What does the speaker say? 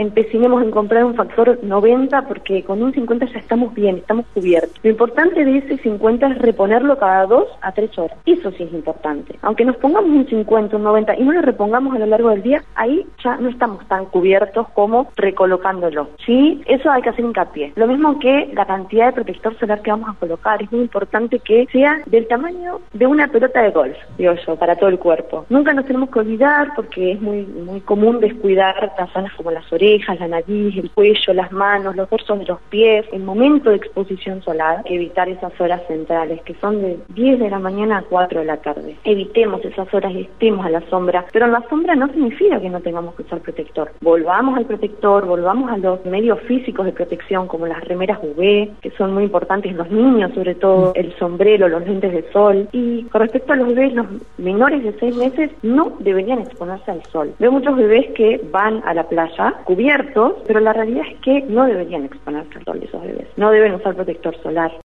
empecinemos en comprar un factor 90 porque con un 50 ya estamos bien, estamos cubiertos. Lo importante de ese 50 es reponerlo cada 2 a 3 horas. Eso sí es importante. Aunque nos pongamos un 50, un 90 y no lo repongamos a lo largo del día, ahí ya no estamos tan cubiertos como recolocándolo. Sí, eso hay que hacer hincapié. Lo mismo que la cantidad de protector solar que vamos a colocar. Es muy importante que sea del tamaño de una pelota de golf, digo yo, para todo el cuerpo. Nunca nos tenemos que olvidar porque es muy común descuidar las zonas como las orejas, la nariz, el cuello, las manos, los dorsos de los pies. El momento de exposición solar, hay que evitar esas horas centrales que son de 10 de la mañana a 4 de la tarde. Evitemos esas horas y estemos a la sombra, pero en la sombra no significa que no tengamos que usar protector. Volvamos al protector, volvamos a los medios físicos de protección como las remeras UV, que son muy importantes en los niños, sobre todo el sombrero, los lentes de sol. Y con respecto a los bebés, los menores de 6 meses no deberían exponerse al sol. Veo muchos bebés que van a la playa cubiertos, pero la realidad es que no deberían exponerse al sol esos bebés. No deben usar protector solar.